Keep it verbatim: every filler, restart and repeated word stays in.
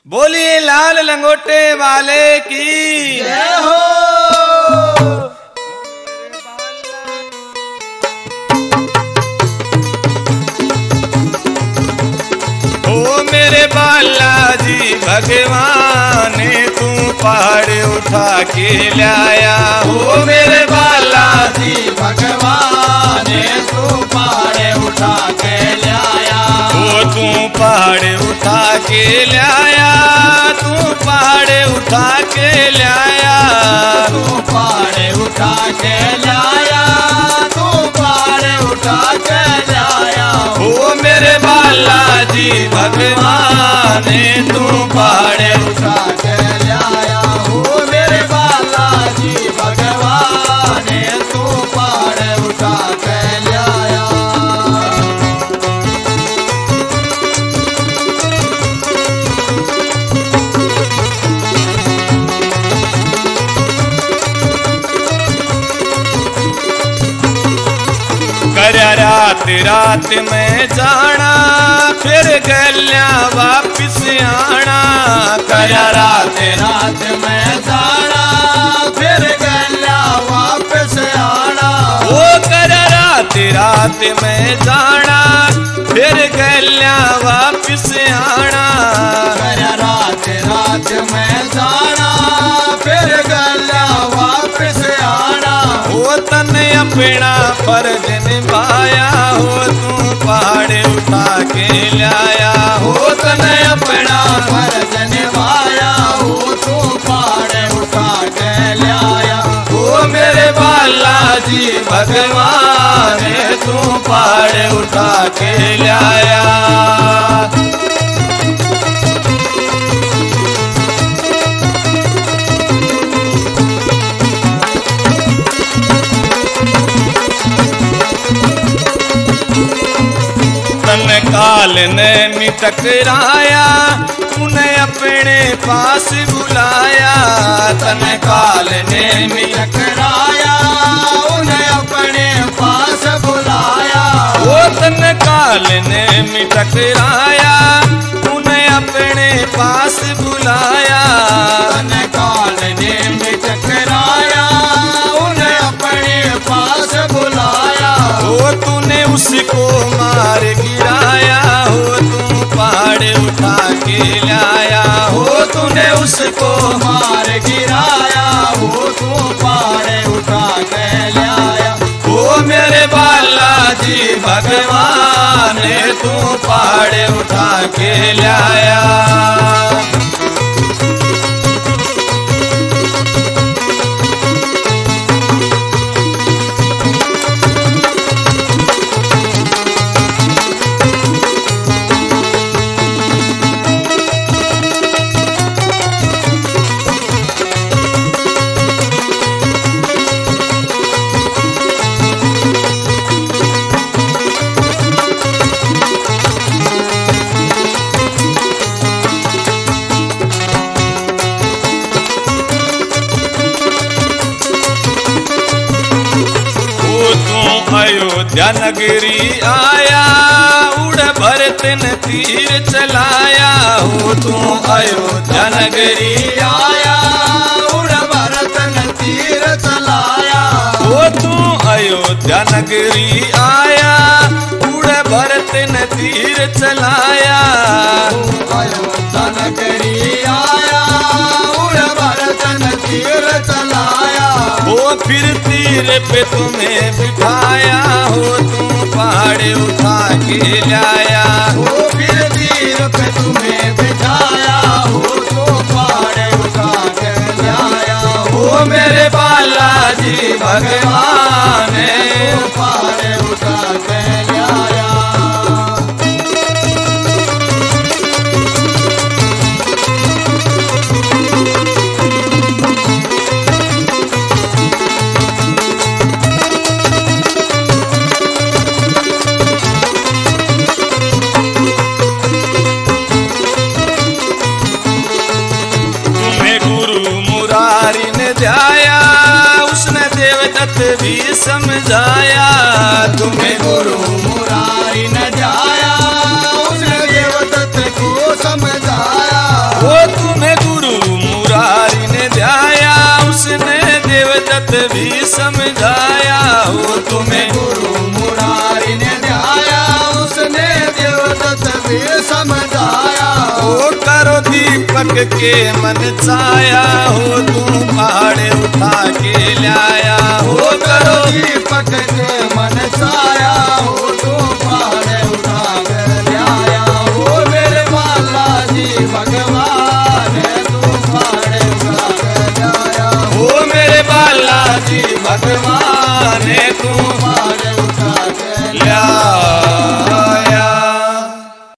बोलिए लाल लंगोटे वाले की जय हो। ओ मेरे बालाजी भगवान तू पहाड़ उठा के लाया। ओ मेरे बालाजी भगवान तू पहाड़ उठा के लाया। ओ तू पहाड़ उठा के लाया, तू पहाड़ उठा के लाया, तू पहाड़ उठा के लाया, तू पहाड़ उठा के लाया। ओ मेरे बालाजी भगवान तू पहाड़ उठा के लाया। ओ मेरे बालाजी भगवान तू पहाड़ उठा के लाया। करया रात रात में जाना, फिर गलिया वापिस आना। करया रात रात में जाना, फिर गलिया वापस आना। ओ करया रात रात में जाना, फिर गलिया वापिस आना। करया रात रात में जाना, फिर गलिया वापस आना। ओ तने अपना फर्ज निभाया, हो तू पहाड़ उठा के लाया। हो तने अपना फर्ज निभाया, हो तू पहाड़ उठा के लाया। ओ मेरे बालाजी भगवान तू पहाड़ उठा के लाया। तन काल ने मिटकराया, तूने अपने पास बुलाया। तन काल ने टकराया, उन्हें अपने पास बुलाया। ओ तन काल ने मिटकराया, तूने अपने पास बुलाया। तन काल ने टकराया, उन्हें अपने पास बुलाया। ओ तूने उसको मार गिराया, हो तू पहाड़ उठा के लाया। हो तूने उसको मार गिराया, हो तू पहाड़ उठा के लाया। ओ मेरे बालाजी भगवान तू पहाड़ उठा के लाया। अयोध्या नगरी आया, उड़ भरत न तीर चलाया। हो तू अयोध्या नगरी आया, उड़ भरत न तीर चलाया। हो तू अयोध्या नगरी आया, उड़ भरत न तीर चलाया। अयोध्या नगरी आया, उड़ भरत न तीर चलाया। हो फिर तीर पे तुम्हें बिठाया, हो तू पहाड़ उठा के लाया। हो फिर तीर पे तुम्हें बिठाया, हो तो पहाड़ उठा के लाया। ओ मेरे बालाजी भगवान पहाड़ उठा के लाया। जाया, उसने देवदत्त भी समझाया। तुम्हें गुरु मुरारी न जाया, उसने देवदत्त को समझाया। वो दीपक के मन चाया हो तू पहाड़ उठा के लाया हो। करो दीपक के मन छाया हो तू पहाड़ उठा के लाया हो। मेरे बालाजी भगवान तू पहाड़ उठा के लाया हो। मेरे बालाजी भगवान तू